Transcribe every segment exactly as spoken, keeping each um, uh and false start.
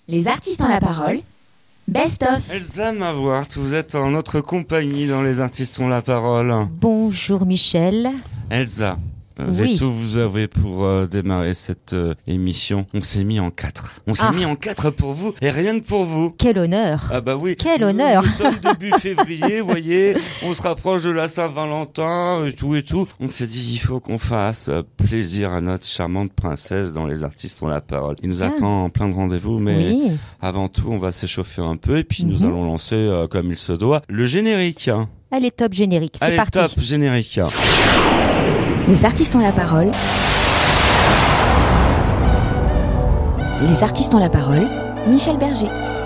Les artistes ont la parole. Best of. Elsa Mawart, vous êtes en notre compagnie dans Les artistes ont la parole. Bonjour Michel. Elsa, Oui. tout vous avez pour euh, démarrer cette euh, émission. On s'est mis en quatre. On s'est Ah. mis en quatre pour vous et rien que pour vous. Quel honneur. Ah bah oui. Quel Nous- honneur. Nous sommes début février, vous voyez. On se rapproche de la Saint-Valentin et tout et tout. On s'est dit il faut qu'on fasse euh, plaisir à notre charmante princesse dans Les artistes ont la parole. Il nous Ah. attend en plein de rendez-vous, mais Oui. avant tout on va s'échauffer un peu et puis nous Mhm. allons lancer euh, comme il se doit le générique. Allez, top générique, c'est Allez, parti. top générique. Les artistes ont la parole. Les artistes ont la parole. Michel Berger.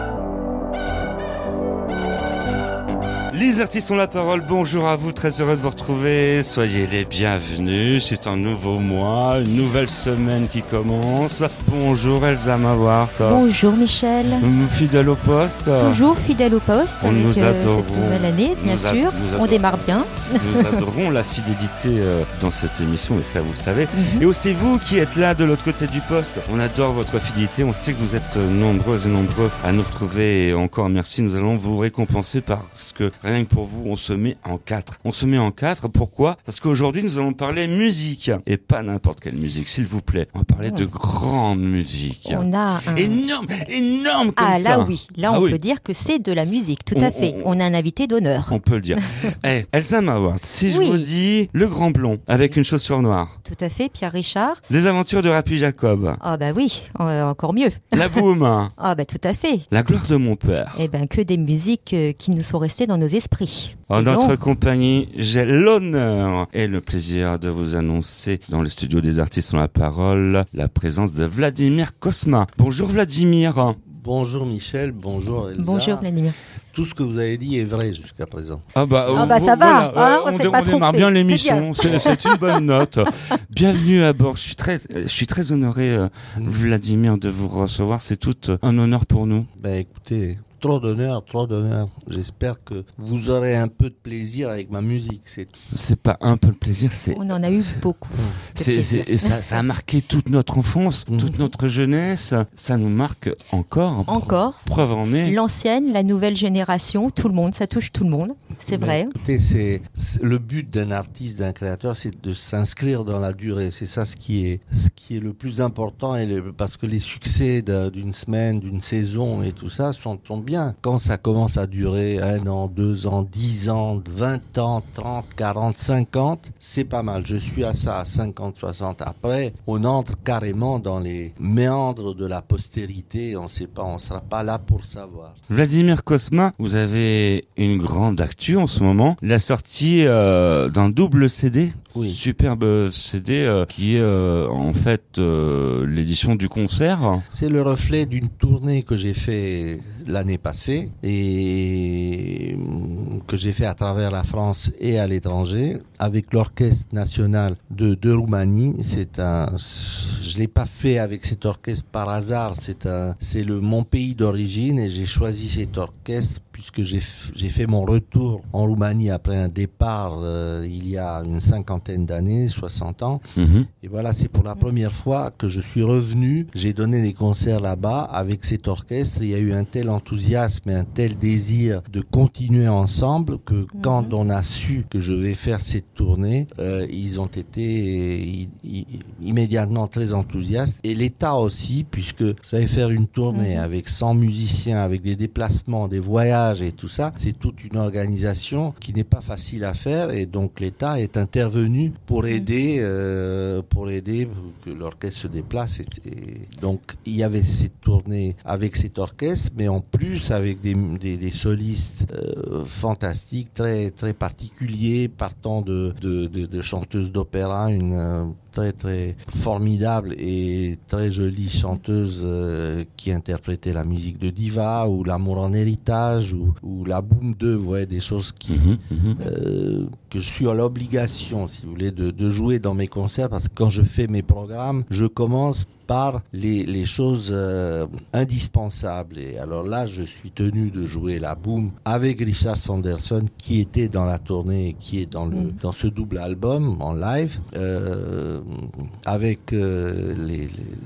Les artistes ont la parole, bonjour à vous, très heureux de vous retrouver, soyez les bienvenus, c'est un nouveau mois, une nouvelle semaine qui commence. Bonjour Elsa Mawart. Bonjour Michel. Nous fidèles au poste. Toujours fidèle au poste On avec nous euh, adorons. cette nouvelle année, bien Nous a- sûr. nous On adorons. démarre bien. Nous adorons la fidélité euh, dans cette émission et ça vous le savez. Mhm. Et aussi vous qui êtes là de l'autre côté du poste, on adore votre fidélité, on sait que vous êtes euh, nombreux et nombreux à nous retrouver et encore merci, nous allons vous récompenser parce que rien que pour vous, on se met en quatre. On se met en quatre, pourquoi ? Parce qu'aujourd'hui nous allons parler musique et pas n'importe quelle musique, s'il vous plaît. On va parler Oh. de grande musique. On a un... Énorme, énorme comme Ah ça. là oui, là Ah on oui. peut dire que c'est de la musique, tout On- à fait. on- On a un invité d'honneur. On peut le dire. Eh, Elsa Mawart, si je Oui. vous dis le grand blond avec une chaussure noire, Tout à fait, Pierre Richard. les aventures de Rappy Jacob, Ah bah oui, euh, encore mieux. la boum, Ah bah tout à fait. la gloire de mon père. Eh ben que des musiques euh, qui nous sont restées dans nos esprits. En Et notre donc, compagnie, j'ai l'honneur et le plaisir de vous annoncer dans le studio des artistes ont la parole la présence de Vladimir Cosma. Bonjour Vladimir. Bonjour Michel, bonjour Elsa. bonjour Vladimir. Tout ce que vous avez dit est vrai jusqu'à présent. Ah bah, Ah bah, ça va, hein, on on, s'est dé- pas on démarre trompé. bien C'est l'émission, c'est, c'est une bonne note. Bienvenue à bord, je suis très, je suis très honoré euh, Vladimir de vous recevoir, c'est tout euh, un honneur pour nous. Ben écoutez, trop d'honneur, trop d'honneur. J'espère que vous aurez un peu de plaisir avec ma musique, c'est tout. C'est pas un peu le plaisir, c'est On en a eu beaucoup. de C'est, plaisir. c'est- ça, ça a marqué toute notre enfance, Mhm. toute notre jeunesse. Ça nous marque encore. Encore. Preuve en est. L'ancienne, la nouvelle génération, tout le monde, ça touche tout le monde, c'est Ben, vrai. Écoutez, c'est, c'est- le but d'un artiste, d'un créateur, c'est de s'inscrire dans la durée. C'est ça ce qui est, ce qui est le plus important, et le- parce que les succès de- d'une semaine, d'une saison et tout ça sont, sont bien. Quand ça commence à durer un an, deux ans, dix ans, vingt ans, trente, quarante, cinquante, c'est pas mal. Je suis à ça, à cinquante, soixante. Après, on entre carrément dans les méandres de la postérité. On sait pas, on sera pas là pour savoir. Vladimir Cosma, vous avez une grande actu en ce moment. La sortie euh, d'un double C D. Oui. Superbe C D euh, qui est euh, en fait euh, l'édition du concert. C'est le reflet d'une tournée que j'ai fait l'année passée et que j'ai fait à travers la France et à l'étranger avec l'Orchestre national de, de Roumanie. C'est un, je l'ai pas fait avec cet orchestre par hasard. C'est un, c'est le mon pays d'origine et j'ai choisi cet orchestre puisque j'ai f- j'ai fait mon retour en Roumanie après un départ euh, il y a une cinquantaine d'années, soixante ans. Mhm. Et voilà, c'est pour la première fois que je suis revenu. J'ai donné des concerts là-bas avec cet orchestre. Il y a eu un tel enthousiasme et un tel désir de continuer ensemble que quand on a su que je vais faire cette tournée, euh, ils ont été i- i- immédiatement très enthousiastes. Et l'État aussi, puisque vous savez, faire une tournée Mhm. avec cent musiciens, avec des déplacements, des voyages et tout ça, c'est toute une organisation qui n'est pas facile à faire. Et donc l'État est intervenu pour aider, euh, pour aider que l'orchestre se déplace. Et, et donc il y avait cette tournée avec cet orchestre, mais en plus avec des, des, des solistes euh, fantastiques, très très particuliers, partant de de, de, de chanteuses d'opéra, une euh, très très formidable et très jolie chanteuse euh, qui interprétait la musique de Diva ou L'amour en héritage ou, ou la Boom deux, vous voyez, des choses qui Mhm. Mhm. euh, que je suis à l'obligation, si vous voulez, de, de jouer dans mes concerts, parce que quand je fais mes programmes, je commence par les, les choses euh, indispensables. Et alors là, je suis tenu de jouer la Boom avec Richard Sanderson, qui était dans la tournée et qui est dans, le, Mhm. dans ce double album en live, euh, avec euh, les, les,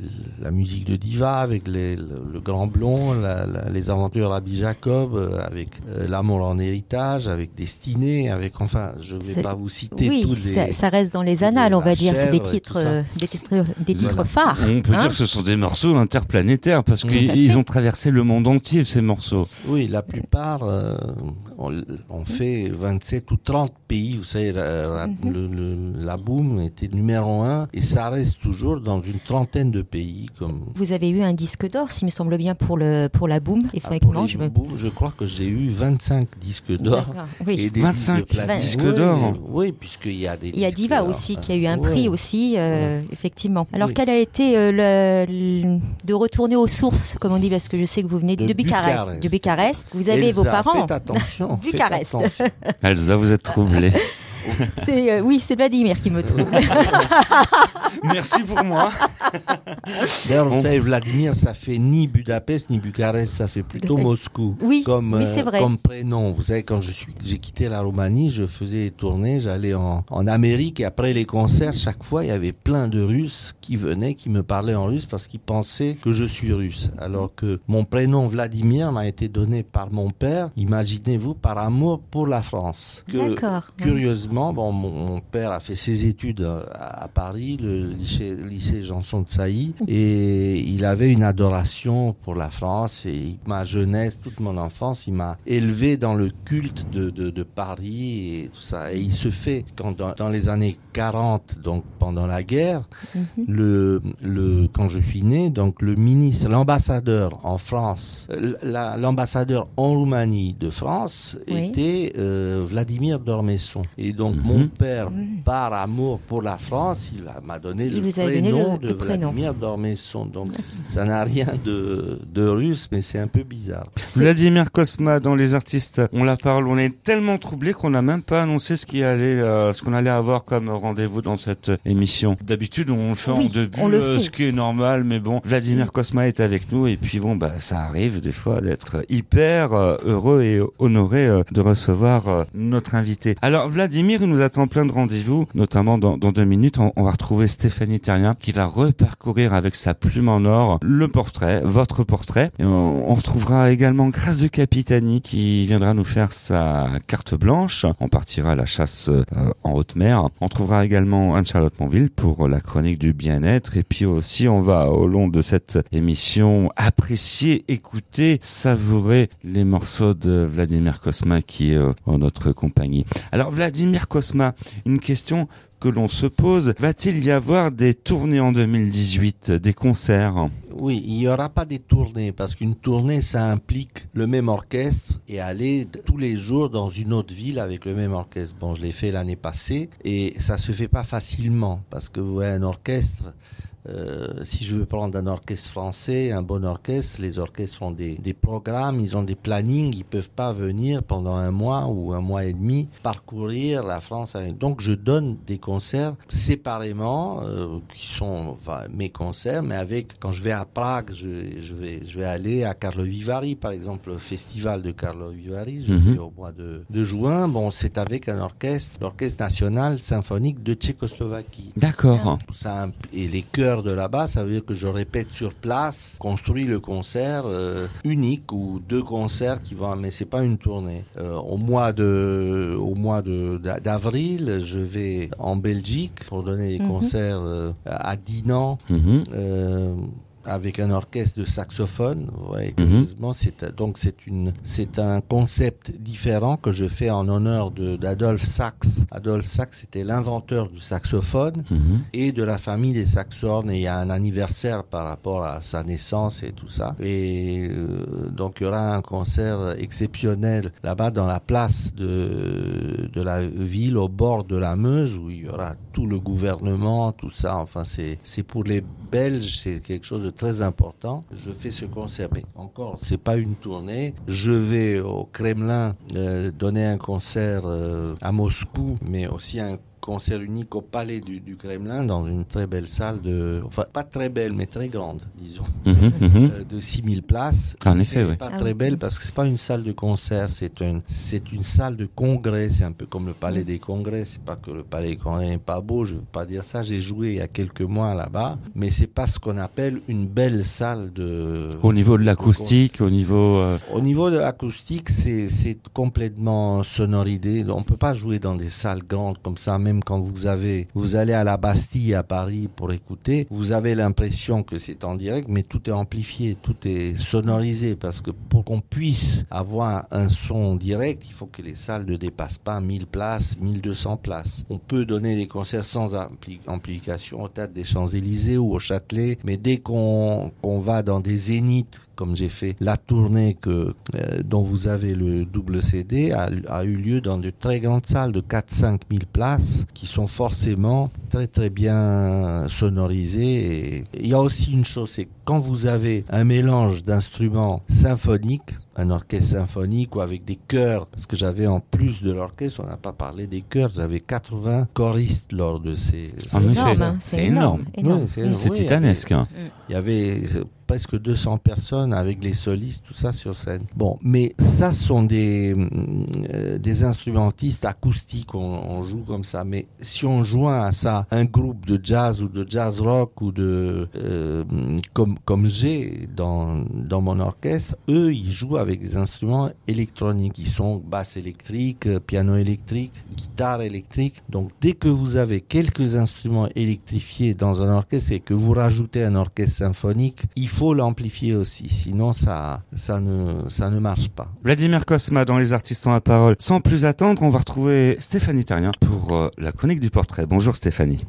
la musique de diva avec les, le, le Grand Blond, la, la, les aventures Rabbi Jacob, euh, avec euh, L'amour en héritage, avec Destinée, avec enfin, je vais C'est... pas vous citer oui, tous les. ça, ça reste dans les annales, on va dire. C'est des titres, euh, des titres, des titres Voilà. phares. On peut hein dire que ce sont des morceaux interplanétaires parce Tout à fait. qu'ils ont traversé le monde entier, ces morceaux. Oui, la plupart, euh, on, on fait vingt-sept ou trente pays. Vous savez, la, la, Mhm. le, le, la boom était numéro un et ça reste toujours dans une trentaine de pays. Comme Vous avez eu un disque d'or, s'il me semble bien, pour le pour la boom. Ah, pour Effectivement, les je me... boom, je crois que j'ai eu vingt-cinq disques d'or. D'accord, oui. Et des vingt-cinq disques de platine. disques Oui, d'or. Oui, puisqu'il y a des. Il y a disques Diva d'or. aussi qui a eu un Ouais. prix aussi, euh, effectivement. Alors Oui. quel a été euh, le, le- de retourner aux sources, comme on dit, parce que je sais que vous venez de, De Bucarest. Bucarest. De Bucarest. Vous avez Elsa, vos parents. Faites attention. faites Bucarest. attention. Elsa, vous êtes troublée. C'est, euh, oui, c'est Vladimir qui me trouve. Merci pour moi. D'ailleurs, Bon. vous savez, Vladimir, ça fait ni Budapest ni Bucarest, ça fait plutôt Oui. Moscou. Oui, comme, oui, c'est vrai. comme prénom. Vous savez, quand je suis, j'ai quitté la Roumanie, je faisais des tournées, j'allais en, en Amérique et après les concerts, chaque fois, il y avait plein de Russes qui venaient, qui me parlaient en russe parce qu'ils pensaient que je suis russe. Alors que mon prénom Vladimir m'a été donné par mon père, imaginez-vous, par amour pour la France. Que, D'accord. Curieusement, bon, mon, mon père a fait ses études à, à Paris, le lycée, lycée Janson de Sailly, et il avait une adoration pour la France. Et ma jeunesse, toute mon enfance, il m'a élevé dans le culte de, de, de Paris et tout ça. Et il se fait quand dans, dans les années quarante, donc pendant la guerre, Mhm. le, le, quand je suis né, donc le ministre, l'ambassadeur en France, la, l'ambassadeur en Roumanie de France Oui. était euh, Vladimir d'Ormesson. Et donc Mhm. mon père, Mhm. par amour pour la France, il a- m'a donné Il le vous a donné prénom le- de le prénom. Vladimir d'Ormesson. Donc ça n'a rien de, de russe, mais c'est un peu bizarre. C'est- Vladimir Cosma dans Les Artistes, on la parle, on est tellement troublé qu'on n'a même pas annoncé ce qui allait, euh, ce qu'on allait avoir comme rendez-vous dans cette émission. D'habitude, on le fait Oui, en début, on le euh, fait. ce qui est normal, mais bon, Vladimir Cosma est avec nous et puis bon, bah, ça arrive des fois d'être hyper euh, heureux et honoré euh, de recevoir euh, notre invité. Alors, Vladimir, il nous attend plein de rendez-vous, notamment dans, dans deux minutes, on, on va retrouver Stéphanie Terrien qui va reparcourir avec sa plume en or le portrait, votre portrait. Et on, on retrouvera également Grâce de Capitani qui viendra nous faire sa carte blanche. On partira à la chasse euh, en haute mer. On trouvera également Anne-Charlotte Monville pour la chronique du bien-être. Et puis aussi, on va au long de cette émission apprécier, écouter, savourer les morceaux de Vladimir Cosma qui est euh, en notre compagnie. Alors Vladimir Cosma, une question que l'on se pose, va-t-il y avoir des tournées en deux mille dix-huit, des concerts ? Oui, il n'y aura pas des tournées parce qu'une tournée, ça implique le même orchestre et aller tous les jours dans une autre ville avec le même orchestre. Bon, je l'ai fait l'année passée et ça se fait pas facilement parce que vous voyez un orchestre. Euh, si je veux prendre un orchestre français, un bon orchestre, les orchestres ont des, des programmes, ils ont des plannings, ils peuvent pas venir pendant un mois ou un mois et demi parcourir la France. Donc je donne des concerts séparément, euh, qui sont enfin, mes concerts, mais avec quand je vais à Prague, je, je vais je vais aller à Karlovy Vary, par exemple, le festival de Karlovy Vary, je Mhm. vais au mois de, de juin. Bon, c'est avec un orchestre, l'orchestre national symphonique de Tchécoslovaquie. D'accord. Ça, et les chœurs de là-bas, ça veut dire que je répète sur place, construis le concert euh, unique ou deux concerts qui vont, mais c'est pas une tournée. Euh, au mois de, au mois de d'avril, je vais en Belgique pour donner des Mhm. concerts euh, à Dinan. Mhm. Euh, avec un orchestre de saxophone, ouais, Mhm. curieusement, c'est donc c'est une c'est un concept différent que je fais en honneur de d'Adolphe Sax. Adolphe Sax c'était l'inventeur du saxophone Mhm. et de la famille des Saxhorn, et il y a un anniversaire par rapport à sa naissance et tout ça. Et euh, donc il y aura un concert exceptionnel là-bas dans la place de de la ville au bord de la Meuse où il y aura tout le gouvernement, tout ça. Enfin c'est c'est pour les Belges, c'est quelque chose de très important. Je fais ce concert, mais encore, c'est pas une tournée. Je vais au Kremlin euh, donner un concert euh, à Moscou, mais aussi un concert unique au Palais du, du Kremlin, dans une très belle salle de, enfin pas très belle mais très grande, disons, Mmh, mmh. euh, de six mille places. En effet, oui. Pas Ah très oui. belle parce que c'est pas une salle de concert, c'est une, c'est une salle de congrès. C'est un peu comme le Palais des Congrès. C'est pas que le Palais des Congrès n'est pas beau, je veux pas dire ça. J'ai joué il y a quelques mois là-bas, mais c'est pas ce qu'on appelle une belle salle de. Au niveau de l'acoustique, au niveau... euh, Au niveau de l'acoustique, c'est, c'est complètement sonorisé. On peut pas jouer dans des salles grandes comme ça, même quand vous avez, vous allez à la Bastille à Paris pour écouter, vous avez l'impression que c'est en direct, mais tout est amplifié, tout est sonorisé, parce que pour qu'on puisse avoir un son direct, il faut que les salles ne dépassent pas mille places, mille deux cents places. On peut donner des concerts sans ampli- amplification au Théâtre des Champs-Élysées ou au Châtelet, mais dès qu'on, qu'on va dans des zéniths, comme j'ai fait la tournée que, euh, dont vous avez le double C D, a, a eu lieu dans de très grandes salles de quatre à cinq mille places qui sont forcément très très bien sonorisées. Et il y a aussi une chose, c'est que quand vous avez un mélange d'instruments symphoniques, un orchestre symphonique ou avec des chœurs, parce que j'avais en plus de l'orchestre, on n'a pas parlé des chœurs, j'avais quatre-vingts choristes lors de ces... En C'est effet, énorme, hein, c'est c'est énorme. énorme. Oui, c'est- Mm. C'est oui, titanesque. hein. Il y avait euh, presque deux cents personnes avec les solistes, tout ça sur scène. Bon, mais ça sont des, euh, des instrumentistes acoustiques, on, on joue comme ça. Mais si on joint à ça un groupe de jazz ou de jazz rock ou de euh, comme comme j'ai dans dans mon orchestre, eux ils jouent avec des instruments électroniques qui sont basse électrique, euh, piano électrique, guitare électrique. Donc dès que vous avez quelques instruments électrifiés dans un orchestre et que vous rajoutez un orchestre symphonique, il faut l'amplifier aussi, sinon ça ça ne ça ne marche pas. Vladimir Cosma dans Les Artistes ont la parole. Sans plus attendre, on va retrouver Stéphanie Terrien pour euh, la chronique du portrait. Bonjour Stéphanie.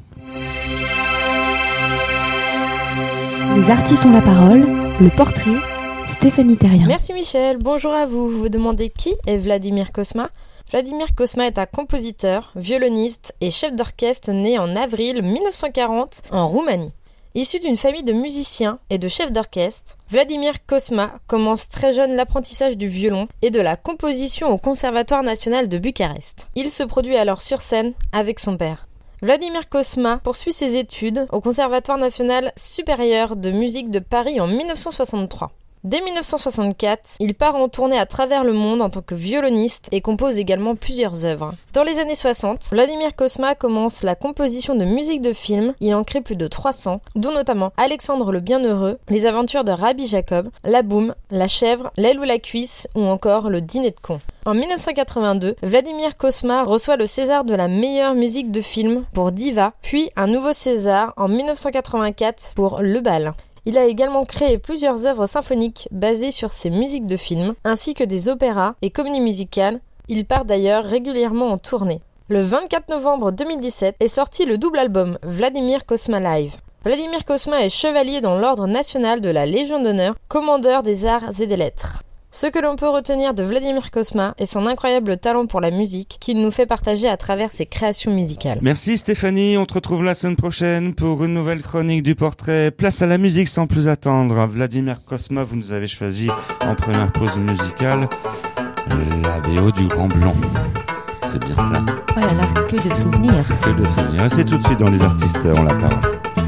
Les artistes ont la parole, le portrait, Stéphanie Terrien. Merci Michel, bonjour à vous. Vous vous demandez qui est Vladimir Cosma ? Vladimir Cosma est un compositeur, violoniste et chef d'orchestre né en avril dix-neuf cent quarante en Roumanie. Issu d'une famille de musiciens et de chefs d'orchestre, Vladimir Cosma commence très jeune l'apprentissage du violon et de la composition au Conservatoire national de Bucarest. Il se produit alors sur scène avec son père. Vladimir Cosma poursuit ses études au Conservatoire national supérieur de musique de Paris en dix-neuf cent soixante-trois. Dès dix-neuf cent soixante-quatre, il part en tournée à travers le monde en tant que violoniste et compose également plusieurs œuvres. Dans les années soixante, Vladimir Cosma commence la composition de musique de film, il en crée plus de trois cents, dont notamment Alexandre le Bienheureux, Les aventures de Rabbi Jacob, La Boum, La Chèvre, L'aile ou la cuisse ou encore Le Dîner de con. En dix-neuf cent quatre-vingt-deux, Vladimir Cosma reçoit le César de la meilleure musique de film pour Diva, puis un nouveau César en dix-neuf cent quatre-vingt-quatre pour Le Bal. Il a également créé plusieurs œuvres symphoniques basées sur ses musiques de films, ainsi que des opéras et comédies musicales. Il part d'ailleurs régulièrement en tournée. Le vingt-quatre novembre deux mille dix-sept est sorti le double album Vladimir Cosma Live. Vladimir Cosma est chevalier dans l'ordre national de la Légion d'honneur, commandeur des arts et des lettres. Ce que l'on peut retenir de Vladimir Cosma est son incroyable talent pour la musique qu'il nous fait partager à travers ses créations musicales. Merci Stéphanie, on te retrouve la semaine prochaine pour une nouvelle chronique du portrait. Place à la musique sans plus attendre. Vladimir Cosma, vous nous avez choisi en première pause musicale la V O du Grand Blanc. C'est bien cela. Oh là là, que de souvenirs. Que de souvenirs. C'est tout de suite dans Les Artistes ont la parole.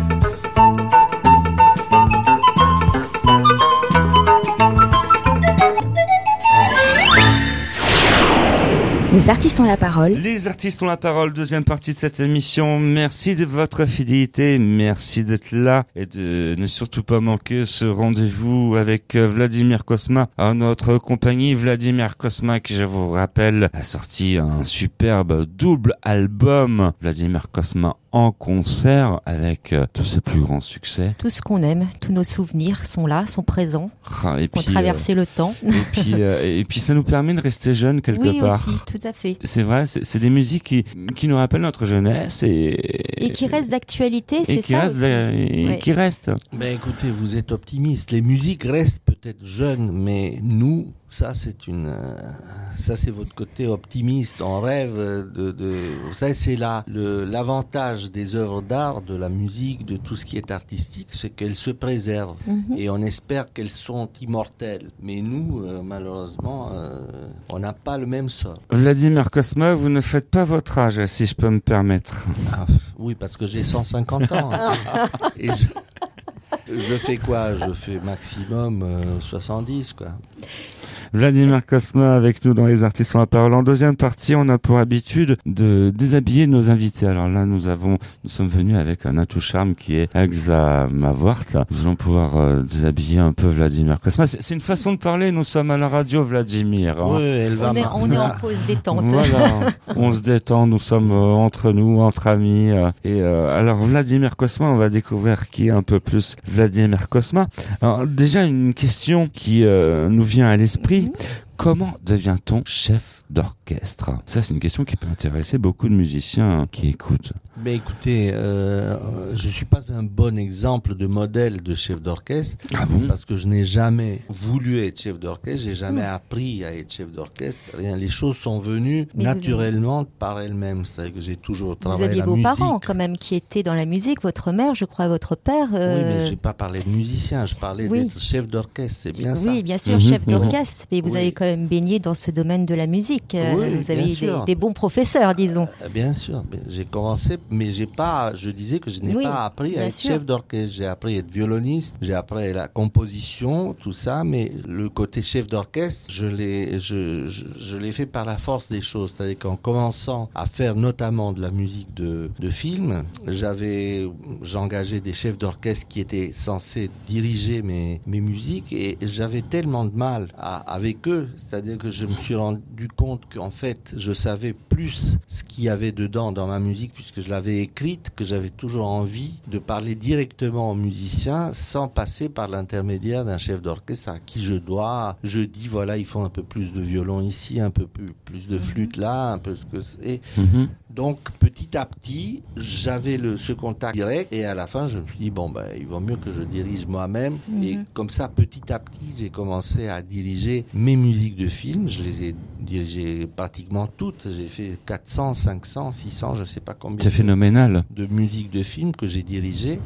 Les artistes ont la parole. Les artistes ont la parole, deuxième partie de cette émission. Merci de votre fidélité, merci d'être là et de ne surtout pas manquer ce rendez-vous avec Vladimir Cosma. À notre compagnie, Vladimir Cosma, qui je vous rappelle, a sorti un superbe double album. Vladimir Cosma en concert avec euh, tous ses plus grands succès. Tout ce qu'on aime, tous nos souvenirs sont là, sont présents, Ah, et ont puis, traversé euh, le temps. et puis, euh, et puis ça nous permet de rester jeunes quelque Oui, part. aussi, tout à fait. C'est vrai, c'est, c'est des musiques qui, qui nous rappellent notre jeunesse et, Et qui restent d'actualité, et c'est qui ça restent, aussi. et Ouais. qui restent. Ben écoutez, vous êtes optimiste. Les musiques restent peut-être peut-être jeune, mais nous, ça c'est une, euh, ça c'est votre côté optimiste. On rêve de, de ça c'est là le, l'avantage des œuvres d'art, de la musique, de tout ce qui est artistique, c'est qu'elles se préservent mm-hmm. et on espère qu'elles sont immortelles. Mais nous, euh, malheureusement, euh, on n'a pas le même sort. Vladimir Cosma, vous ne faites pas votre âge, si je peux me permettre. Ah, oui, parce que j'ai cent cinquante ans. et je... Je fais quoi? Je fais maximum euh, soixante-dix, quoi. Vladimir Cosma avec nous dans Les Artistes ont la parole. En deuxième partie, on a pour habitude de déshabiller nos invités. Alors là, nous avons, nous sommes venus avec un atout charme qui est Elsa Mavort. Nous allons pouvoir euh, déshabiller un peu Vladimir Cosma. C'est, c'est une façon de parler. Nous sommes à la radio, Vladimir. Hein. Oui, elle va on, est, on est en pause détente. Voilà, on se détend. Nous sommes euh, entre nous, entre amis. Euh, et euh, alors, Vladimir Cosma, on va découvrir qui est un peu plus Vladimir Cosma. Alors déjà, une question qui euh, nous vient à l'esprit. Comment devient-on chef d'orchestre? Ça, c'est une question qui peut intéresser beaucoup de musiciens qui écoutent. Mais écoutez, euh, je suis pas un bon exemple de modèle de chef d'orchestre ah bon parce que je n'ai jamais voulu être chef d'orchestre, j'ai jamais mmh. appris à être chef d'orchestre. Rien, les choses sont venues mais naturellement vous... par elles-mêmes. C'est-à-dire que j'ai toujours travaillé la musique. Vous aviez vos parents quand même qui étaient dans la musique, votre mère, je crois, votre père. Euh... Oui, mais j'ai pas parlé de musicien, je parlais oui. d'être chef d'orchestre, c'est bien oui, ça. Oui, bien sûr, mmh. chef d'orchestre. Mais vous oui. avez quand même baigné dans ce domaine de la musique. Oui, vous avez des, des bons professeurs, disons. Bien sûr, j'ai commencé, mais j'ai pas. Je disais que je n'ai oui, pas appris à être sûr. chef d'orchestre. J'ai appris à être violoniste, j'ai appris la composition, tout ça, mais le côté chef d'orchestre, je l'ai, je, je, je l'ai fait par la force des choses. C'est-à-dire qu'en commençant à faire notamment de la musique de, de film, j'avais, j'engageais des chefs d'orchestre qui étaient censés diriger mes, mes musiques et j'avais tellement de mal à, avec eux. C'est-à-dire que je me suis rendu compte qu'en fait, je savais plus ce qu'il y avait dedans dans ma musique puisque je l'avais écrite, que j'avais toujours envie de parler directement aux musiciens sans passer par l'intermédiaire d'un chef d'orchestre à qui je dois, je dis voilà, il faut un peu plus de violon ici, un peu plus, plus de flûte là, un peu ce que c'est. Mm-hmm. Donc petit à petit, j'avais le, ce contact direct et à la fin, je me suis dit bon ben il vaut mieux que je dirige moi-même mm-hmm. et comme ça petit à petit, j'ai commencé à diriger mes musiques de film. Je les ai dirigées pratiquement toutes. J'ai fait quatre cents, cinq cents, six cents, je sais pas combien. C'est phénoménal. De musique de film que j'ai dirigée.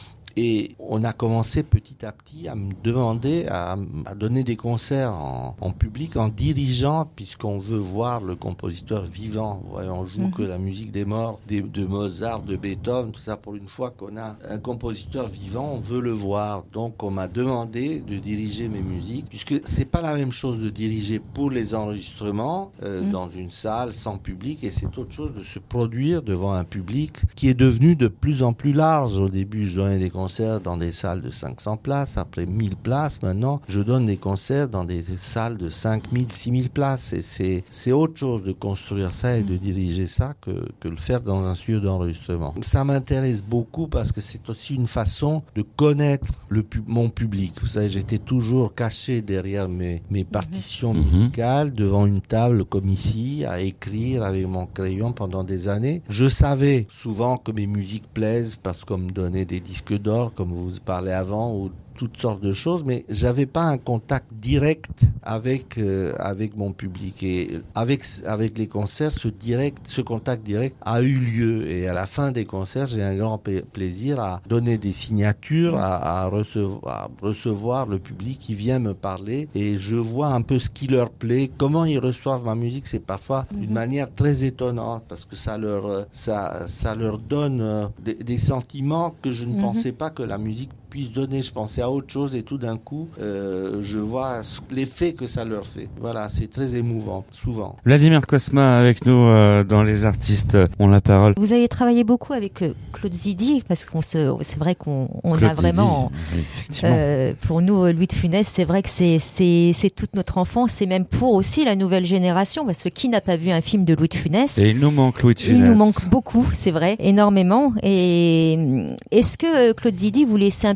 Et on a commencé petit à petit à me demander, à, à donner des concerts en, en public, en dirigeant, puisqu'on veut voir le compositeur vivant. Ouais, on joue mmh. que la musique des morts, des, de Mozart, de Beethoven, tout ça. Pour une fois qu'on a un compositeur vivant, on veut le voir. Donc on m'a demandé de diriger mes musiques, puisque c'est pas la même chose de diriger pour les enregistrements euh, mmh. dans une salle sans public, et c'est autre chose de se produire devant un public qui est devenu de plus en plus large. Au début, je donnais des concerts dans des salles de cinq cents places, après mille places. Maintenant, je donne des concerts dans des salles de cinq mille, six mille places. Et c'est, c'est autre chose de construire ça et de diriger ça que, que le faire dans un studio d'enregistrement. Ça m'intéresse beaucoup parce que c'est aussi une façon de connaître le, mon public. Vous savez, j'étais toujours caché derrière mes, mes partitions mmh. musicales, devant une table comme ici, à écrire avec mon crayon pendant des années. Je savais souvent que mes musiques plaisent parce qu'on me donnait des disques d'or, comme vous parlez avant, ou toutes sortes de choses, mais j'avais pas un contact direct avec euh, avec mon public. Et avec avec les concerts, ce direct, ce contact direct a eu lieu. Et à la fin des concerts, j'ai un grand pa- plaisir à donner des signatures, à, à recevoir, à recevoir le public qui vient me parler, et je vois un peu ce qui leur plaît, comment ils reçoivent ma musique. C'est parfois d'une manière très étonnante parce que ça leur ça ça leur donne euh, des, des sentiments que je ne mm-hmm. pensais pas que la musique puisse donner. Je pensais à autre chose et tout d'un coup, euh, je vois l'effet que ça leur fait. Voilà, c'est très émouvant, souvent. Vladimir Cosma avec nous euh, dans Les Artistes ont la parole. Vous avez travaillé beaucoup avec euh, Claude Zidi, parce qu'on se, c'est vrai qu'on on Claude a vraiment, Zidi, effectivement. Euh, pour nous, Louis de Funès, c'est vrai que c'est, c'est, c'est toute notre enfance, c'est même pour aussi la nouvelle génération, parce que qui n'a pas vu un film de Louis de Funès? Et il nous manque Louis de Funès. Il nous manque beaucoup, c'est vrai, énormément. Et est-ce que Claude Zidi vous laissait un peu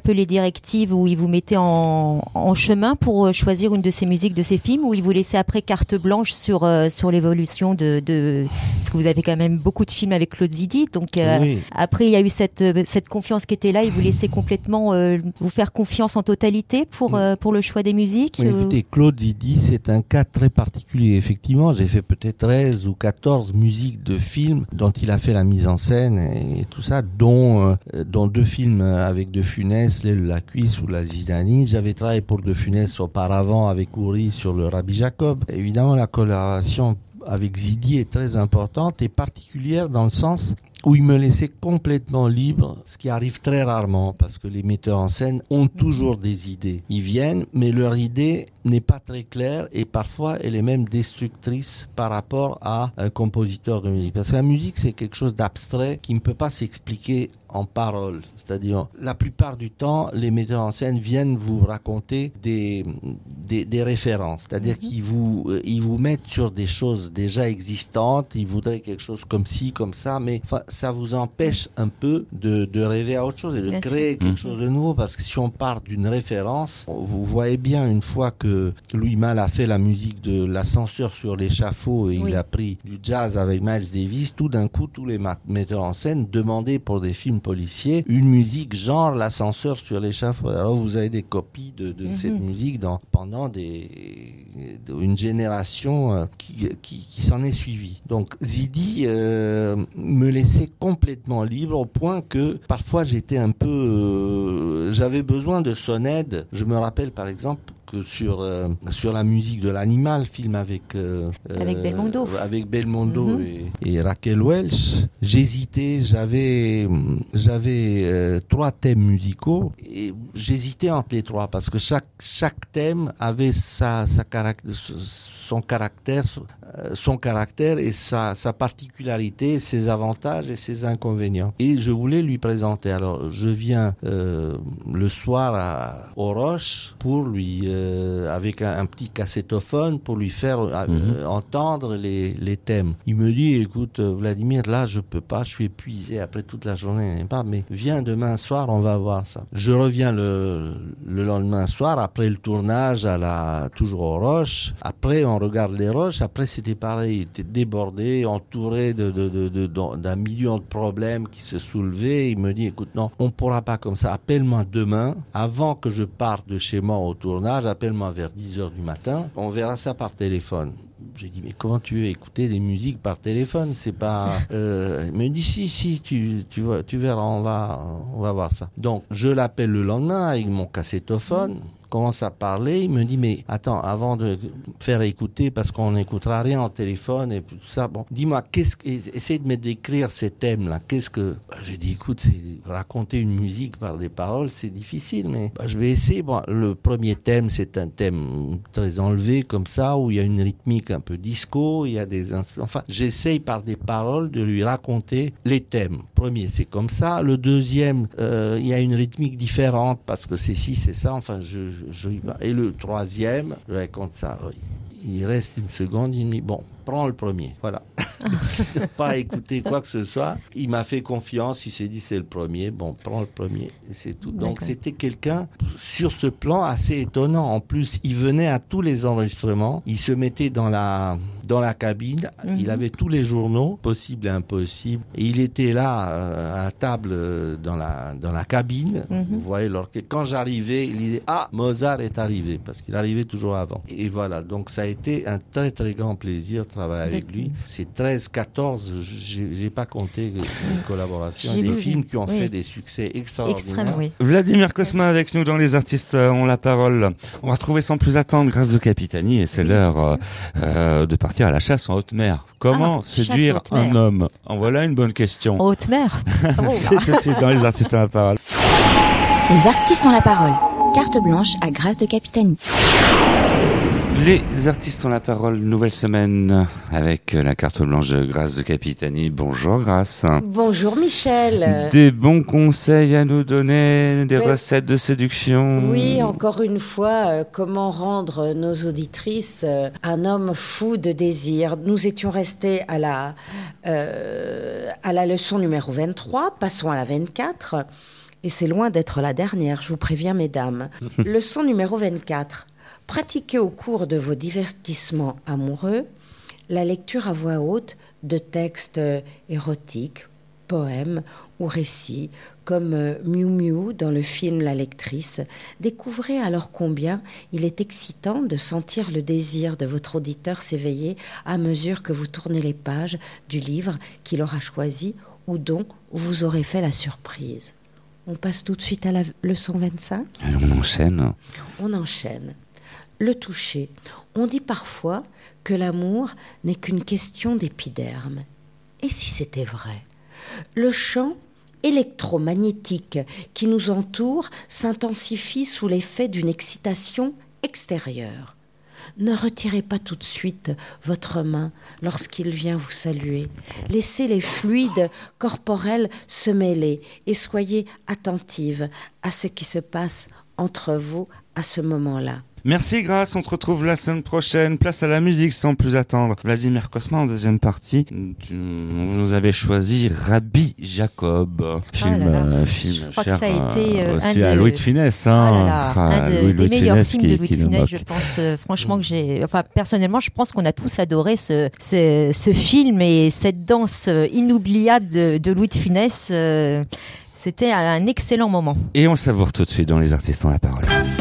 peu les directives où il vous mettait en, en chemin pour choisir une de ces musiques, de ces films, ou il vous laissait après carte blanche sur, euh, sur l'évolution de, de... Parce que vous avez quand même beaucoup de films avec Claude Zidi, donc euh, oui. Après il y a eu cette, cette confiance qui était là, il vous laissait complètement euh, vous faire confiance en totalité pour, euh, pour le choix des musiques. Oui, écoutez, Claude Zidi, c'est un cas très particulier. Effectivement, j'ai fait peut-être treize ou quatorze musiques de films dont il a fait la mise en scène et tout ça, dont, euh, dont deux films avec De Funès, L'aile de la cuisse ou La Zidanie. J'avais travaillé pour De Funès auparavant avec Ouri sur le Rabbi Jacob. Évidemment, la collaboration avec Zidi est très importante et particulière dans le sens où il me laissait complètement libre, ce qui arrive très rarement parce que les metteurs en scène ont toujours des idées. Ils viennent, mais leur idée n'est pas très claire et parfois elle est même destructrice par rapport à un compositeur de musique. Parce que la musique, c'est quelque chose d'abstrait qui ne peut pas s'expliquer en paroles. C'est-à-dire, la plupart du temps, les metteurs en scène viennent vous raconter des, des, des références. C'est-à-dire mm-hmm. qu'ils vous, euh, ils vous mettent sur des choses déjà existantes, ils voudraient quelque chose comme ci, comme ça, mais ça vous empêche un peu de, de rêver à autre chose et de bien créer sûr. quelque mm-hmm. chose de nouveau. Parce que si on part d'une référence, vous voyez bien une fois que Louis Malle a fait la musique de L'Ascenseur sur l'échafaud et oui. il a pris du jazz avec Miles Davis, tout d'un coup, tous les metteurs en scène demandaient pour des films policiers une musique genre L'Ascenseur sur l'échafaud. Alors vous avez des copies de, de mm-hmm. cette musique dans, pendant des, une génération euh, qui, qui, qui s'en est suivie. Donc Zidi euh, me laissait complètement libre au point que parfois j'étais un peu... Euh, j'avais besoin de son aide. Je me rappelle par exemple que sur euh, sur la musique de l'animal, film avec euh, avec Belmondo, euh, avec Belmondo mm-hmm. et, et Raquel Welch, j'hésitais, j'avais j'avais euh, trois thèmes musicaux et j'hésitais entre les trois parce que chaque chaque thème avait sa sa caractère, son caractère son caractère et sa sa particularité, ses avantages et ses inconvénients. Et je voulais lui présenter. Alors je viens euh, le soir à, aux Roches pour lui euh, Euh, avec un, un petit cassettophone pour lui faire euh, mmh. entendre les, les thèmes. Il me dit, écoute euh, Vladimir, là je peux pas, je suis épuisé après toute la journée, mais viens demain soir, on va voir ça. Je reviens le, le lendemain soir, après le tournage à la, toujours aux Roches, après on regarde les Roches, après c'était pareil, il était débordé, entouré de, de, de, de, de, d'un million de problèmes qui se soulevaient. Il me dit, écoute, non, on pourra pas comme ça, appelle-moi demain, avant que je parte de chez moi au tournage, appelle-moi vers dix heures du matin, on verra ça par téléphone. J'ai dit, mais comment tu veux écouter des musiques par téléphone? C'est pas... Euh... Il me dit, si, si, tu, tu, vois, tu verras, on va, on va voir ça. Donc, je l'appelle le lendemain avec mon cassettophone, commence à parler, il me dit, mais attends, avant de faire écouter, parce qu'on n'écoutera rien en téléphone et tout ça, bon, dis-moi, qu'est-ce que, essaye de me décrire ces thèmes-là, qu'est-ce que, bah, j'ai dit, écoute, c'est, raconter une musique par des paroles, c'est difficile, mais bah, je vais essayer. Bon, le premier thème, c'est un thème très enlevé, comme ça, où il y a une rythmique un peu disco, il y a des instruments, enfin, j'essaye par des paroles de lui raconter les thèmes. Premier, c'est comme ça. Le deuxième, euh, il y a une rythmique différente, parce que c'est ci, c'est ça, enfin, je, Je, et le troisième, je raconte ça. Il reste une seconde, il me dit, bon, prends le premier. Voilà. Pas écouter quoi que ce soit. Il m'a fait confiance, il s'est dit, c'est le premier. Bon, prends le premier, et c'est tout. Donc, D'accord. C'était quelqu'un, sur ce plan, assez étonnant. En plus, il venait à tous les enregistrements. Il se mettait dans la, dans la cabine. Mm-hmm. Il avait tous les journaux, possibles et impossibles. Et il était là, euh, à la table, euh, dans la, dans la cabine. Mm-hmm. Vous voyez, l'orchestre. Quand j'arrivais, il disait, ah, Mozart est arrivé. Parce qu'il arrivait toujours avant. Et voilà. Donc, ça a été un très, très grand plaisir de travailler avec lui. C'est treize, quatorze, j'ai, j'ai pas compté les collaborations. J'ai des vu, films qui ont oui. fait des succès extraordinaires. Extrême, oui. Vladimir Cosma avec nous dans Les Artistes ont la parole. On va retrouver sans plus attendre Grâce de Capitani et c'est oui, l'heure euh, de partir à la chasse en haute mer. Comment ah, séduire un homme? En voilà une bonne question. En haute mer. C'est tout de suite dans Les Artistes ont la parole. Les Artistes ont la parole. Carte blanche à Grâce de Capitani. Les artistes ont la parole, nouvelle semaine avec la carte blanche de Grâce de Capitani. Bonjour Grâce. Bonjour Michel. Des bons conseils à nous donner, des Mais, recettes de séduction. Oui, encore une fois, euh, comment rendre nos auditrices euh, un homme fou de désir. Nous étions restés à la, euh, à la leçon numéro vingt-trois, passons à la vingt-quatre. Et c'est loin d'être la dernière, je vous préviens, mesdames. Leçon numéro vingt-quatre. Pratiquez au cours de vos divertissements amoureux la lecture à voix haute de textes érotiques, poèmes ou récits, comme Miu Miu dans le film La Lectrice. Découvrez alors combien il est excitant de sentir le désir de votre auditeur s'éveiller à mesure que vous tournez les pages du livre qu'il aura choisi ou dont vous aurez fait la surprise. On passe tout de suite à la leçon vingt-cinq. Alors on enchaîne. On enchaîne. Le toucher. On dit parfois que l'amour n'est qu'une question d'épiderme. Et si c'était vrai ? Le champ électromagnétique qui nous entoure s'intensifie sous l'effet d'une excitation extérieure. Ne retirez pas tout de suite votre main lorsqu'il vient vous saluer. Laissez les fluides corporels se mêler et soyez attentive à ce qui se passe entre vous à ce moment-là. Merci Grâce, on te retrouve la semaine prochaine. Place à la musique sans plus attendre. Vladimir Cosma en deuxième partie. Tu nous avais choisi Rabbi Jacob. Film, oh là là. Euh, film je crois cher que ça a été euh, aussi un à de... Louis de Funès. Hein. Oh là là, Ah, un de, Louis, des Louis de meilleurs Funès films qui, de Louis qui de nous Funès, moque. je pense. Euh, franchement, que j'ai. Enfin, personnellement, je pense qu'on a tous adoré ce, ce, ce film et cette danse inoubliable de, de Louis de Funès. Euh, c'était un excellent moment. Et on savoure tout de suite dans Les Artistes ont la parole.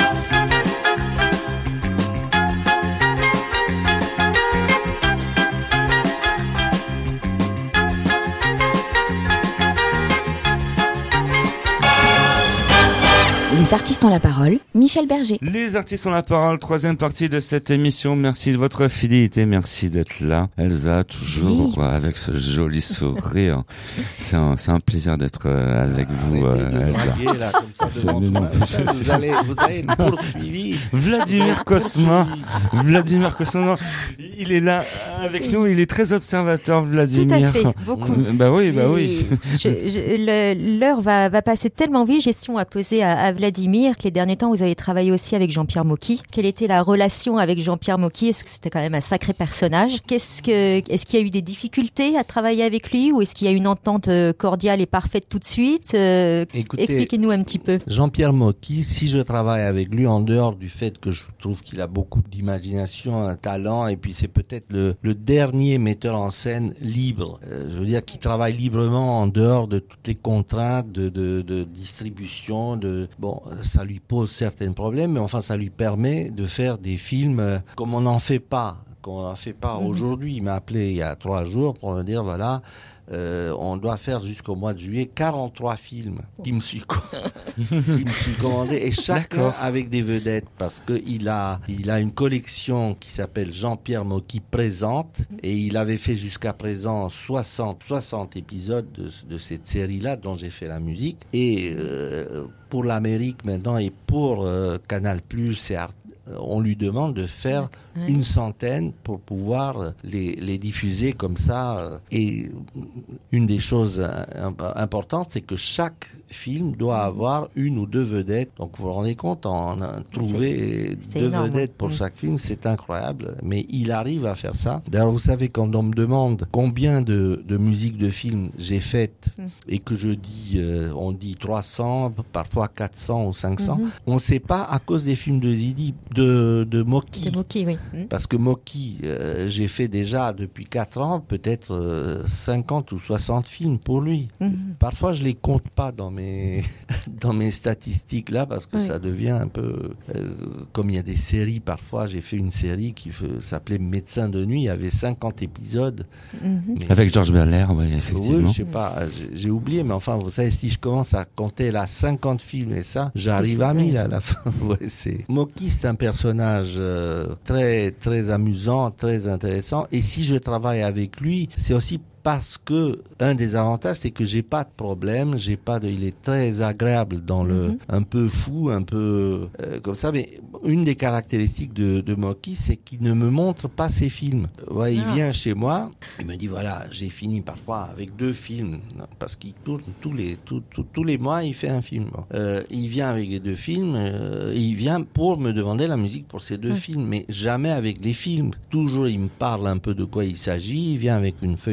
Les artistes ont la parole, Michel Berger. Les artistes ont la parole, troisième partie de cette émission. Merci de votre fidélité, merci d'être là. Elsa, toujours Oui. avec ce joli sourire. C'est un, c'est un plaisir d'être avec vous, Arrêtez de euh, Elsa. draguer, là, comme ça, devant Je- toi. non, Vous allez, vous allez être poursuivi. Vladimir Cosma, Vladimir Cosma, il est là avec nous, il est très observateur, Tout Vladimir. à fait, beaucoup. Bah oui, bah oui. Je- je- le- l'heure va, va passer tellement vite. Question à poser à, à Vladimir, que les derniers temps, vous avez travaillé aussi avec Jean-Pierre Mocky. Quelle était la relation avec Jean-Pierre Mocky ? Est-ce que c'était quand même un sacré personnage ? Qu'est-ce que, est-ce qu'il y a eu des difficultés à travailler avec lui ou est-ce qu'il y a une entente euh, cordiale et parfaite tout de suite ? Euh, Écoutez, Expliquez-nous un petit peu. Jean-Pierre Mocky, si je travaille avec lui, en dehors du fait que je trouve qu'il a beaucoup d'imagination, un talent, et puis c'est peut-être le, le dernier metteur en scène libre. Euh, je veux dire qu'il travaille librement en dehors de toutes les contraintes de, de, de distribution. De bon, ça lui pose certains problèmes, mais enfin ça lui permet de faire des films euh, comme on n'en fait pas, qu'on n'en fait pas Mhm. aujourd'hui. Il m'a appelé il y a trois jours pour me dire voilà. Euh, on doit faire jusqu'au mois de juillet quarante-trois films qui me suis, co- qui me suis commandé et chacun D'accord. avec des vedettes parce que il a, il a une collection qui s'appelle Jean-Pierre Mocky présente et il avait fait jusqu'à présent soixante, soixante épisodes de, de cette série-là dont j'ai fait la musique et euh, pour l'Amérique maintenant et pour euh, Canal Plus et Arte, on lui demande de faire Ouais. une centaine pour pouvoir les, les diffuser comme ça. Et une des choses euh, importantes, c'est que chaque film doit avoir une ou deux vedettes. Donc vous vous rendez compte, on a trouvé c'est deux énorme, vedettes pour oui. chaque film, c'est incroyable. Mais il arrive à faire ça. D'ailleurs, vous savez, quand on me demande combien de, de musiques de films j'ai faites Mm. et que je dis, euh, on dit trois cents, parfois quatre cents ou cinq cents, Mhm. on ne sait pas à cause des films de Zidi, de, de Mocky. De Mocky, oui. Mm. Parce que Mocky, euh, j'ai fait déjà depuis quatre ans peut-être euh, cinquante ou soixante films pour lui. Mhm. Parfois, je les compte pas dans mes dans mes statistiques là parce que Oui. ça devient un peu euh, comme il y a des séries. Parfois, j'ai fait une série qui fe- s'appelait Médecin de nuit. Il y avait cinquante épisodes. Mhm. Mais- Avec Georges Berler, oui, oui, effectivement. je sais pas, j'ai- j'ai oublié, mais enfin, vous savez, si je commence à compter là cinquante films et ça, j'arrive à Oui. mille à la fin. Ouais, c'est Mocky, c'est un personnage euh, très très amusant, très intéressant. Et si je travaille avec lui, c'est aussi parce que un des avantages, c'est que j'ai pas de problème, j'ai pas de, il est très agréable dans le, Mhm. un peu fou, un peu euh, comme ça. Mais une des caractéristiques de, de Mocky, c'est qu'il ne me montre pas ses films. Ouais, il Ah. vient chez moi, il me dit voilà, j'ai fini parfois avec deux films parce qu'il tourne tous les tous, tous, tous les mois, il fait un film. Euh, il vient avec les deux films, euh, il vient pour me demander la musique pour ces deux Mhm. films, mais jamais avec les films. Toujours, il me parle un peu de quoi il s'agit. Il vient avec une feuille de papier.